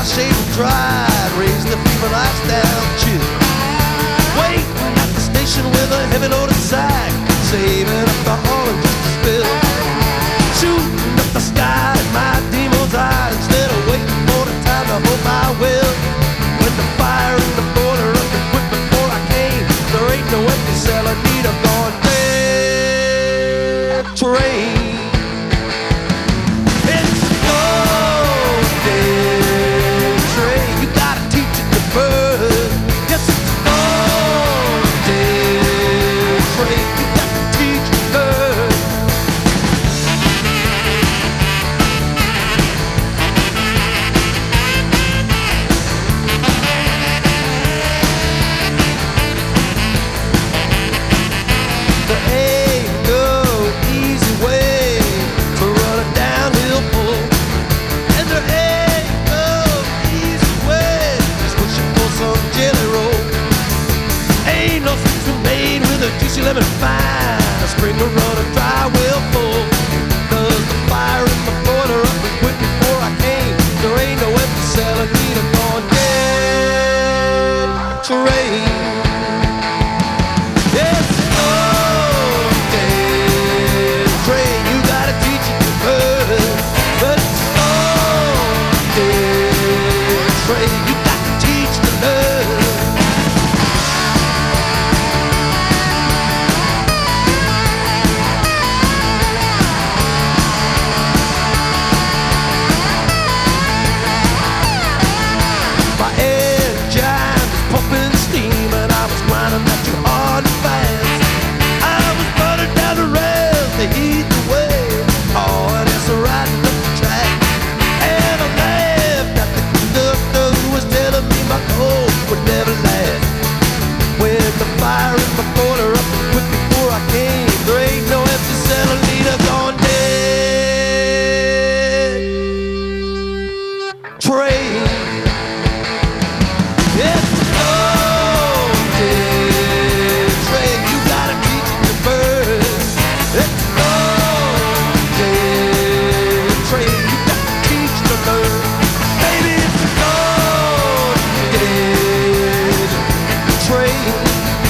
shaved and dried, raised the fever lifestyle chill. Waiting at the station with a heavy loaded sack, saving up the haulage just to spill. Shooting up the sky in my demon's eyes instead of waiting for the time to hope I will. When the fire in the boiler up and quit before I came, there ain't no empty cell, I need a gone dead train. Juicy lemon fine, a spring will run a dry well full. Cause the fire in my boiler up and quit before I came. There ain't no empty cell, I need a gone dead train. Yes, oh, dead train. You gotta teach it to burn, but it's oh, dead train. You got to teach to learn. Fire in my boiler up and quit before I came. There ain't no empty cell, I need a gone dead train. It's a gone dead train. You gotta teach it to burn. It's a gone dead train. You got to teach to learn. Baby, it's a gone dead train.